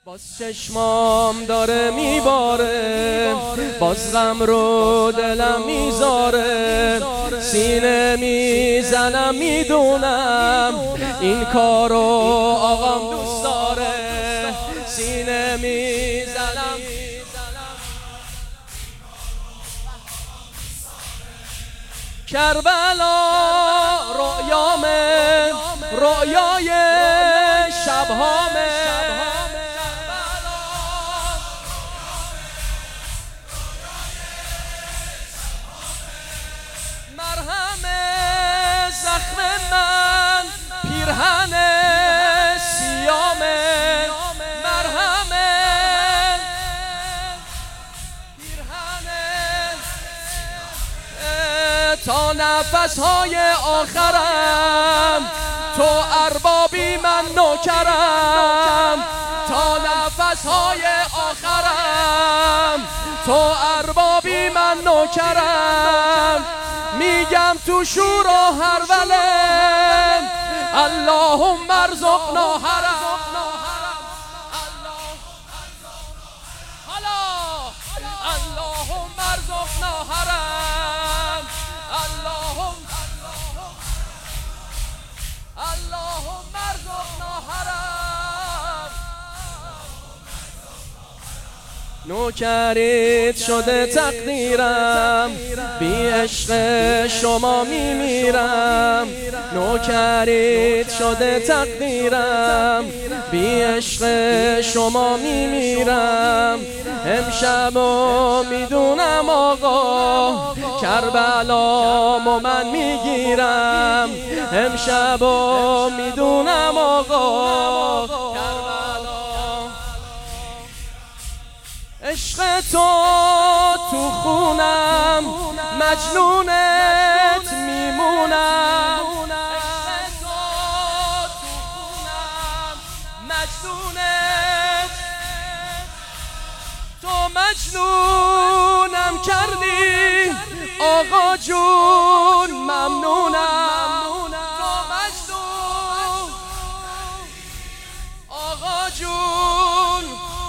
باز چشمام داره میباره، باز غم رو دلم میذاره، سینه میزنم میدونم این کارو آقام دوست داره، سینه میزنم کربلا رؤیامه، رؤیای شبهامه، مرهم زخم من پیرهن سیامه، مرهم پیرهن تا نفسهای آخرم، تو اربابی من نوکرم، تا نفسهای آخرم، تو اربابی من نوکرم، میگم تو شور و هروله اللهم ارزقنا حرم، اللهم ارزقنا حرم، اللهم ارزقنا حرم. نوکرید شده تقدیرم، بی عشق شما میمیرم، نوکرید شده تقدیرم، بی عشق شما میمیرم، امشبو میدونم آقا کربلامو من میگیرم، امشبو میدونم آقا عشق تو خونم مجنونت میمونم، عشق تو خونم مجنونت، تو مجنونم کردی آقا جون ممنونم، تو مجنون آقا جون،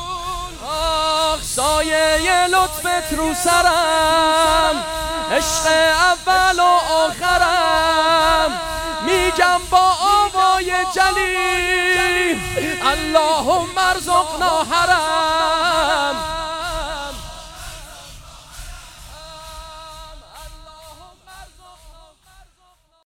سایه لطفت رو سرم، عشق اول و آخرم، میگم با آوای جلی اللهم ارزقنا حرم.